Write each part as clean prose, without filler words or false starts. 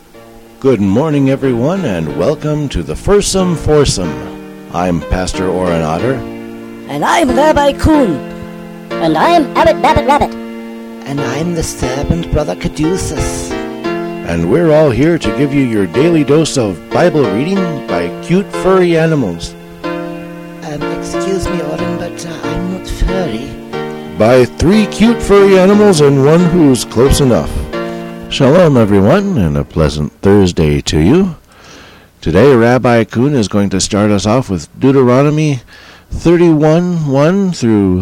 Good morning, everyone, and welcome to the Fursome Foursome. I'm Pastor Oren Otter. And I'm Rabbi Kuhn. And I'm Abbot Babbitt Rabbit. And I'm the Serpent Brother Caduceus. And we're all here to give you your daily dose of Bible reading by cute furry animals. Excuse me, Oren, but I'm not furry. By 3 cute furry animals and one who's close enough. Shalom, everyone, and a pleasant Thursday to you. Today, Rabbi Kuhn is going to start us off with Deuteronomy 31:1 through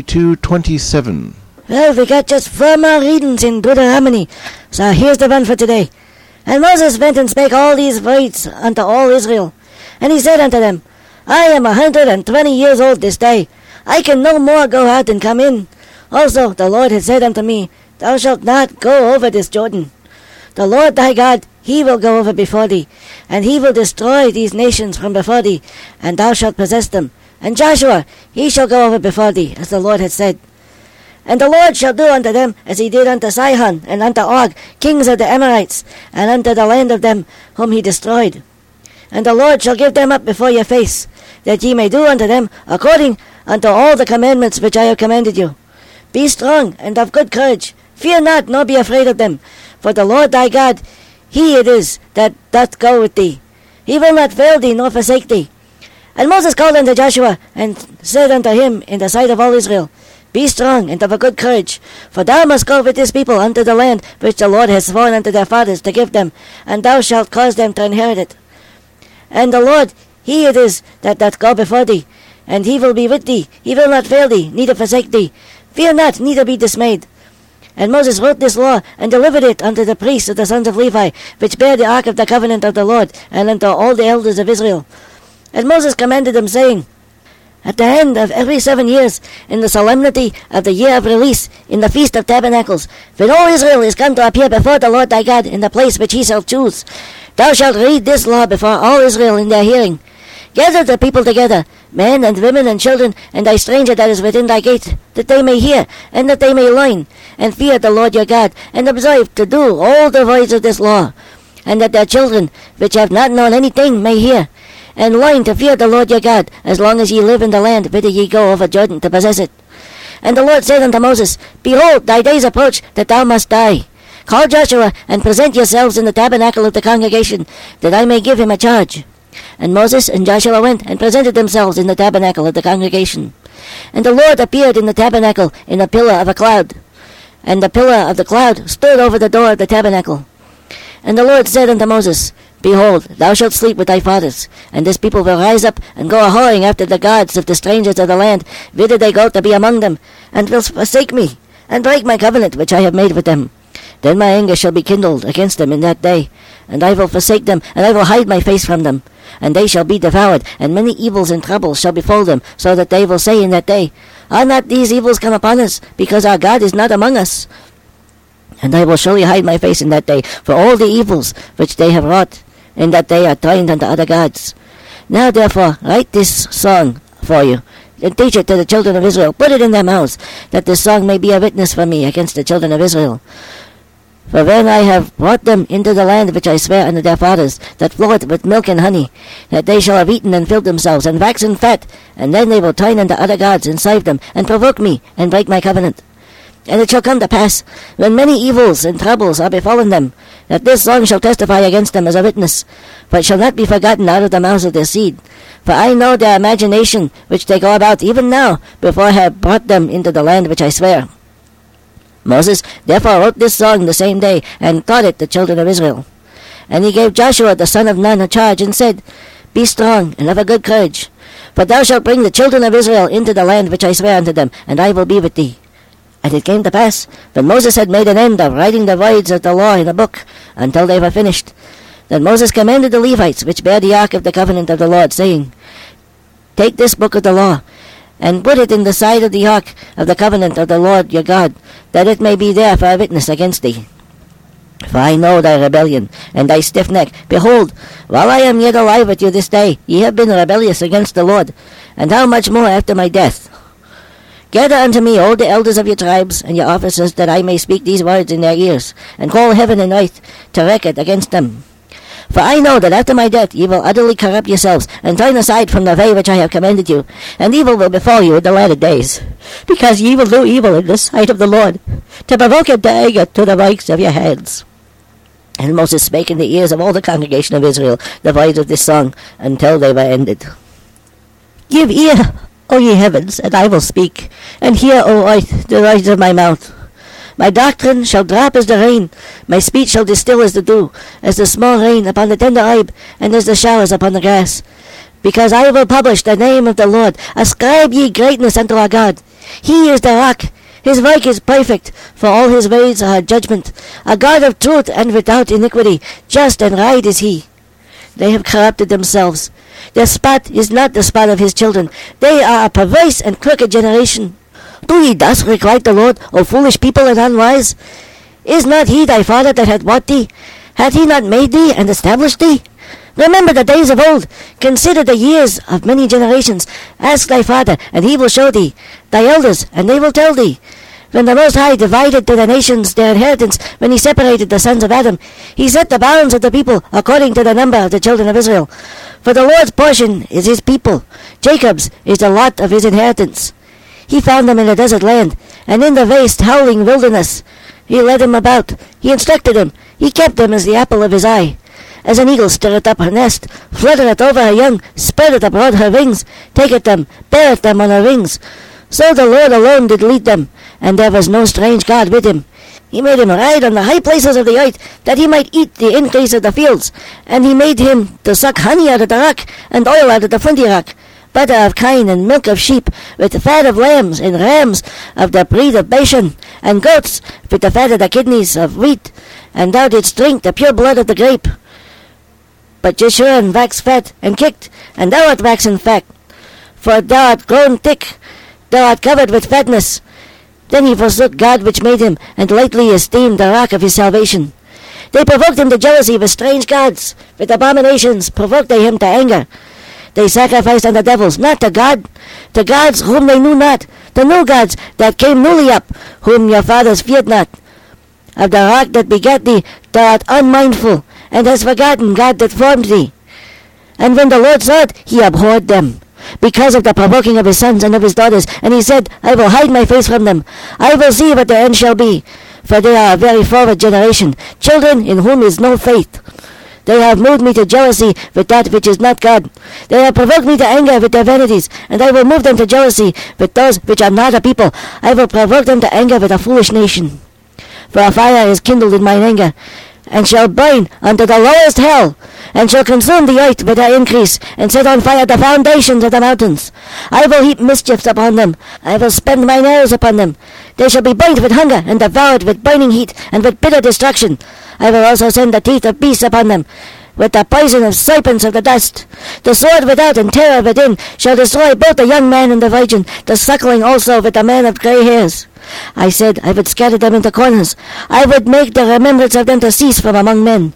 32:27. Well, we got just 4 more readings in Deuteronomy, so here's the one for today. And Moses went and spake all these words unto all Israel. And he said unto them, I am 120 years old this day. I can no more go out and come in. Also the Lord had said unto me, Thou shalt not go over this Jordan. The Lord thy God, he will go over before thee, and he will destroy these nations from before thee, and thou shalt possess them. And Joshua, he shall go over before thee, as the Lord had said. And the Lord shall do unto them as he did unto Sihon and unto Og, kings of the Amorites, and unto the land of them whom he destroyed. And the Lord shall give them up before your face, that ye may do unto them according unto all the commandments which I have commanded you. Be strong and of good courage. Fear not, nor be afraid of them. For the Lord thy God, he it is that doth go with thee. He will not fail thee, nor forsake thee. And Moses called unto Joshua, and said unto him in the sight of all Israel, Be strong and of a good courage, for thou must go with this people unto the land which the Lord has sworn unto their fathers to give them, and thou shalt cause them to inherit it. And the Lord, he it is that doth go before thee, and he will be with thee. He will not fail thee, neither forsake thee. Fear not, neither be dismayed. And Moses wrote this law, and delivered it unto the priests of the sons of Levi, which bear the ark of the covenant of the Lord, and unto all the elders of Israel. And Moses commanded them, saying, At the end of every 7 years, in the solemnity of the year of release, in the feast of tabernacles, when all Israel is come to appear before the Lord thy God in the place which he shall choose, thou shalt read this law before all Israel in their hearing. Gather the people together, men and women and children, and thy stranger that is within thy gate, that they may hear, and that they may learn, and fear the Lord your God, and observe to do all the words of this law, and that their children, which have not known anything, may hear, and learn to fear the Lord your God, as long as ye live in the land whither ye go over Jordan to possess it. And the Lord said unto Moses, Behold, thy days approach, that thou must die. Call Joshua, and present yourselves in the tabernacle of the congregation, that I may give him a charge. And Moses and Joshua went, and presented themselves in the tabernacle of the congregation. And the Lord appeared in the tabernacle in a pillar of a cloud. And the pillar of the cloud stood over the door of the tabernacle. And the Lord said unto Moses, Behold, thou shalt sleep with thy fathers, and this people will rise up, and go a-whoring after the gods of the strangers of the land, whither they go to be among them, and will forsake me, and break my covenant which I have made with them. Then my anger shall be kindled against them in that day, and I will forsake them, and I will hide my face from them. And they shall be devoured, and many evils and troubles shall befall them, so that they will say in that day, Are not these evils come upon us, because our God is not among us? And I will surely hide my face in that day for all the evils which they have wrought, in that they are turned unto other gods. Now therefore write this song for you, and teach it to the children of Israel. Put it in their mouths, that this song may be a witness for me against the children of Israel. For when I have brought them into the land which I swear unto their fathers, that floweth with milk and honey, that they shall have eaten and filled themselves, and waxen fat, and then they will turn unto other gods, and serve them, and provoke me, and break my covenant. And it shall come to pass, when many evils and troubles are befallen them, that this song shall testify against them as a witness, for it shall not be forgotten out of the mouths of their seed. For I know their imagination which they go about even now, before I have brought them into the land which I swear. Moses therefore wrote this song the same day, and taught it the children of Israel. And he gave Joshua the son of Nun a charge, and said, Be strong, and of a good courage, for thou shalt bring the children of Israel into the land which I swear unto them, and I will be with thee. And it came to pass, when Moses had made an end of writing the words of the law in a book, until they were finished, that Moses commanded the Levites, which bear the ark of the covenant of the Lord, saying, Take this book of the law, and put it in the side of the ark of the covenant of the Lord your God, that it may be there for a witness against thee. For I know thy rebellion, and thy stiff neck. Behold, while I am yet alive with you this day, ye have been rebellious against the Lord, and how much more after my death? Gather unto me all the elders of your tribes and your officers, that I may speak these words in their ears, and call heaven and earth to record against them. For I know that after my death ye will utterly corrupt yourselves, and turn aside from the way which I have commanded you, and evil will befall you in the latter days, because ye will do evil in the sight of the Lord, to provoke him to anger to the works of your hands. And Moses spake in the ears of all the congregation of Israel the words of this song, until they were ended. Give ear, O ye heavens, and I will speak, and hear, O earth, the words of my mouth. My doctrine shall drop as the rain, my speech shall distill as the dew, as the small rain upon the tender herb, and as the showers upon the grass. Because I will publish the name of the Lord. Ascribe ye greatness unto our God. He is the rock. His work is perfect, for all his ways are judgment. A God of truth and without iniquity, just and right is he. They have corrupted themselves. Their spot is not the spot of his children. They are a perverse and crooked generation. Do ye thus requite the Lord, O foolish people and unwise? Is not he thy father that hath bought thee? Hath he not made thee and established thee? Remember the days of old. Consider the years of many generations. Ask thy father, and he will show thee. Thy elders, and they will tell thee. When the Most High divided to the nations their inheritance, when he separated the sons of Adam, he set the bounds of the people according to the number of the children of Israel. For the Lord's portion is his people. Jacob's is the lot of his inheritance. He found them in a desert land, and in the waste howling wilderness. He led him about. He instructed him. He kept them as the apple of his eye. As an eagle stirreth up her nest, fluttereth over her young, spreadeth abroad her wings, taketh them, beareth them on her wings. So the Lord alone did lead them, and there was no strange God with him. He made him ride on the high places of the earth, that he might eat the increase of the fields. And he made him to suck honey out of the rock, and oil out of the flinty rock, butter of kine, and milk of sheep, with the fat of lambs, and rams of the breed of Bashan, and goats, with the fat of the kidneys of wheat. And thou didst drink the pure blood of the grape. But Jeshurun waxed fat, and kicked, and thou art waxen fat. For thou art grown thick, thou art covered with fatness. Then he forsook God which made him, and lightly esteemed the rock of his salvation. They provoked him to jealousy with strange gods. With abominations provoked they him to anger. They sacrificed unto devils, not to God, to gods whom they knew not, to new gods that came newly up, whom your fathers feared not. Of the rock that begat thee, thou art unmindful, and hast forgotten God that formed thee. And when the Lord saw it, he abhorred them, because of the provoking of his sons and of his daughters. And he said, I will hide my face from them. I will see what their end shall be. For they are a very forward generation, children in whom is no faith. They have moved me to jealousy with that which is not God. They have provoked me to anger with their vanities, and I will move them to jealousy with those which are not a people. I will provoke them to anger with a foolish nation. For a fire is kindled in mine anger, and shall burn unto the lowest hell, and shall consume the earth with her increase, and set on fire the foundations of the mountains. I will heap mischiefs upon them. I will spend mine arrows upon them. They shall be burnt with hunger, and devoured with burning heat, and with bitter destruction. I will also send the teeth of beasts upon them, with the poison of serpents of the dust. The sword without and terror within shall destroy both the young man and the virgin, the suckling also with the man of grey hairs. I said, I would scatter them into corners. I would make the remembrance of them to cease from among men.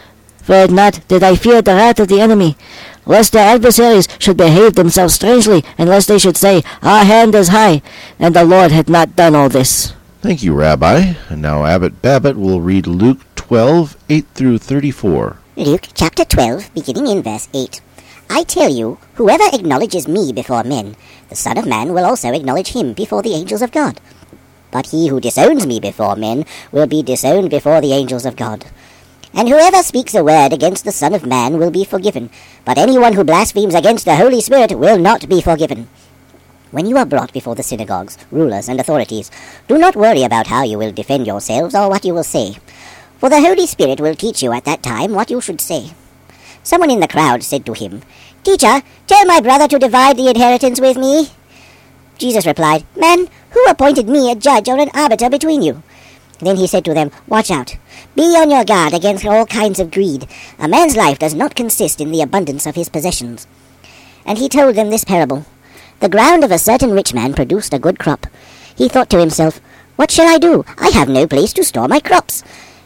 For not did I fear the wrath of the enemy, lest their adversaries should behave themselves strangely, and lest they should say, Our hand is high, and the Lord had not done all this. Thank you, Rabbi. And now Abbot Babbitt will read Luke 12, 8 through 34. Luke chapter 12, beginning in verse 8. I tell you, whoever acknowledges me before men, the Son of Man will also acknowledge him before the angels of God. But he who disowns me before men will be disowned before the angels of God. And whoever speaks a word against the Son of Man will be forgiven, but anyone who blasphemes against the Holy Spirit will not be forgiven. When you are brought before the synagogues, rulers, and authorities, do not worry about how you will defend yourselves or what you will say, for the Holy Spirit will teach you at that time what you should say. Someone in the crowd said to him, Teacher, tell my brother to divide the inheritance with me. Jesus replied, Man, who appointed me a judge or an arbiter between you? Then he said to them, Watch out. Be on your guard against all kinds of greed. A man's life does not consist in the abundance of his possessions. And he told them this parable. The ground of a certain rich man produced a good crop. He thought to himself, What shall I do? I have no place to store my crops.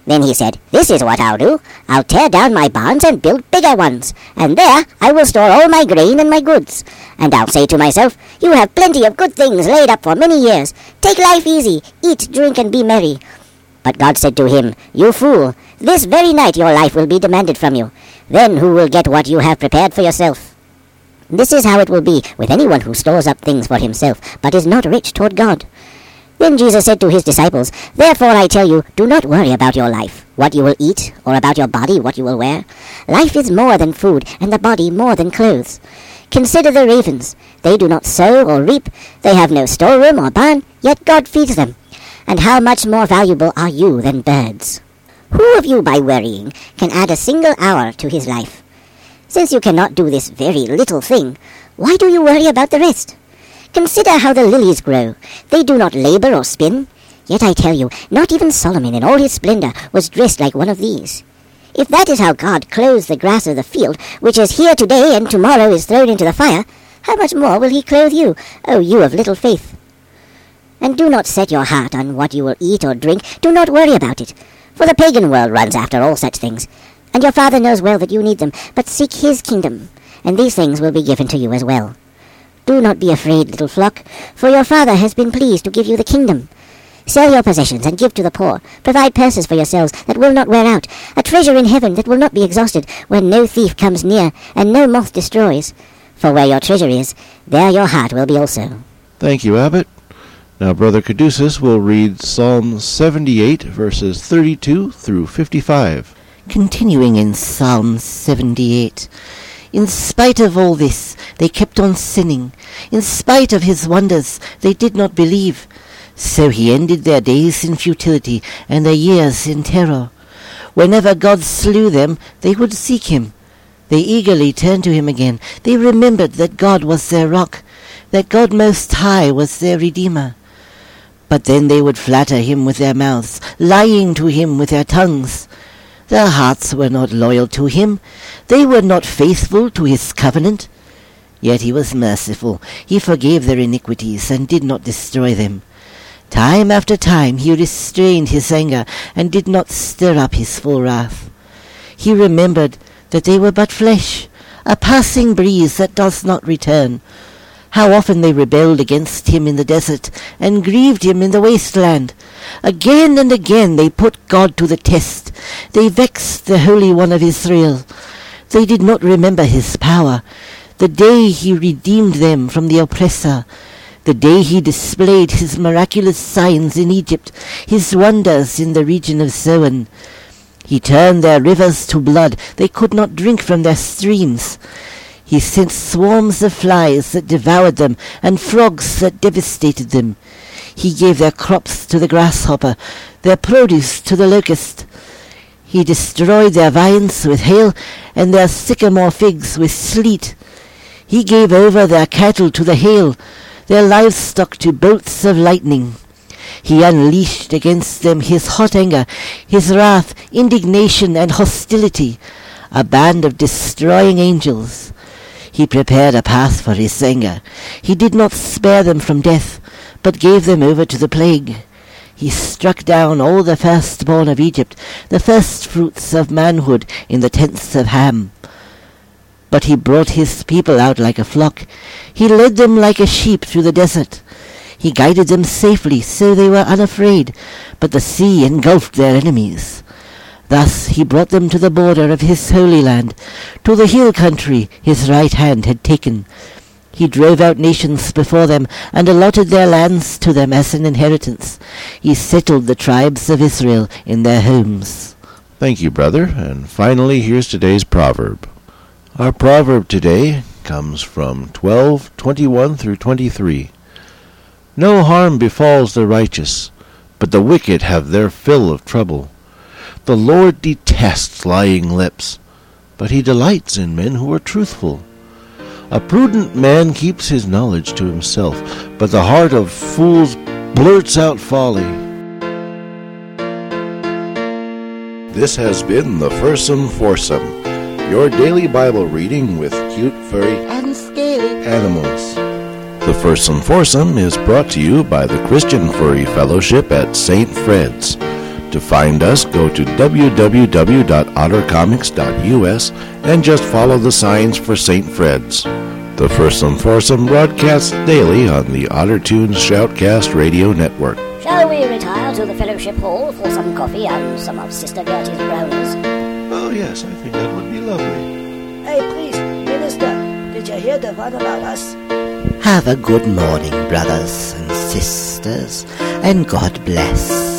Then he said, "This is what I'll do. I'll tear down my barns and build bigger ones, and there I will store all my grain and my goods. And I'll say to myself, 'You have plenty of good things laid up for many years. Take life easy, eat, drink, and be merry.' But God said to him, 'You fool, this very night your life will be demanded from you. Then who will get what you have prepared for yourself?' This is how it will be with anyone who stores up things for himself, but is not rich toward God." Then Jesus said to his disciples, "Therefore I tell you, do not worry about your life, what you will eat, or about your body, what you will wear. Life is more than food, and the body more than clothes. Consider the ravens. They do not sow or reap. They have no storeroom or barn, yet God feeds them. And how much more valuable are you than birds? Who of you, by worrying, can add a single hour to his life? Since you cannot do this very little thing, why do you worry about the rest? Consider how the lilies grow. They do not labor or spin. Yet I tell you, not even Solomon in all his splendor was dressed like one of these. If that is how God clothes the grass of the field, which is here today and tomorrow is thrown into the fire, how much more will he clothe you, O you of little faith? And do not set your heart on what you will eat or drink. Do not worry about it, for the pagan world runs after all such things. And your Father knows well that you need them, but seek his kingdom, and these things will be given to you as well. Do not be afraid, little flock, for your Father has been pleased to give you the kingdom. Sell your possessions and give to the poor. Provide purses for yourselves that will not wear out, a treasure in heaven that will not be exhausted, where no thief comes near and no moth destroys. For where your treasure is, there your heart will be also." Thank you, Abbot. Now Brother Caduceus will read Psalm 78, verses 32 through 55. Continuing in Psalm 78. In spite of all this, they kept on sinning. In spite of his wonders, they did not believe. So he ended their days in futility and their years in terror. Whenever God slew them, they would seek him. They eagerly turned to him again. They remembered that God was their rock, that God Most High was their Redeemer. But then they would flatter him with their mouths, lying to him with their tongues. Their hearts were not loyal to him. They were not faithful to his covenant. Yet he was merciful. He forgave their iniquities and did not destroy them. Time after time he restrained his anger and did not stir up his full wrath. He remembered that they were but flesh, a passing breeze that does not return. How often they rebelled against him in the desert and grieved him in the wasteland. Again and again they put God to the test. They vexed the Holy One of Israel. They did not remember his power, the day he redeemed them from the oppressor, the day he displayed his miraculous signs in Egypt, his wonders in the region of Zoan. He turned their rivers to blood. They could not drink from their streams. He sent swarms of flies that devoured them, and frogs that devastated them. He gave their crops to the grasshopper, their produce to the locust. He destroyed their vines with hail, and their sycamore figs with sleet. He gave over their cattle to the hail, their livestock to bolts of lightning. He unleashed against them his hot anger, his wrath, indignation, and hostility, a band of destroying angels. He prepared a path for his anger. He did not spare them from death, but gave them over to the plague. He struck down all the firstborn of Egypt, the firstfruits of manhood in the tents of Ham. But he brought his people out like a flock. He led them like a sheep through the desert. He guided them safely, so they were unafraid, but the sea engulfed their enemies. Thus he brought them to the border of his holy land, to the hill country his right hand had taken. He drove out nations before them, and allotted their lands to them as an inheritance. He settled the tribes of Israel in their homes. Thank you, brother. And finally, here's today's proverb. Our proverb today comes from 12:21 through 23. No harm befalls the righteous, but the wicked have their fill of trouble. The Lord detests lying lips, but he delights in men who are truthful. A prudent man keeps his knowledge to himself, but the heart of fools blurts out folly. This has been the Fursome Foursome, your daily Bible reading with cute, furry, And scaly animals. The Fursome Foursome is brought to you by the Christian Furry Fellowship at St. Fred's. To find us, go to www.ottercomics.us and just follow the signs for St. Fred's. The Fursome Foursome broadcasts daily on the Otter Tunes Shoutcast Radio Network. Shall we retire to the Fellowship Hall for some coffee and some of Sister Gertie's brownies? Oh, yes, I think that would be lovely. Hey, please, Minister, did you hear the one about us? Have a good morning, brothers and sisters, and God bless.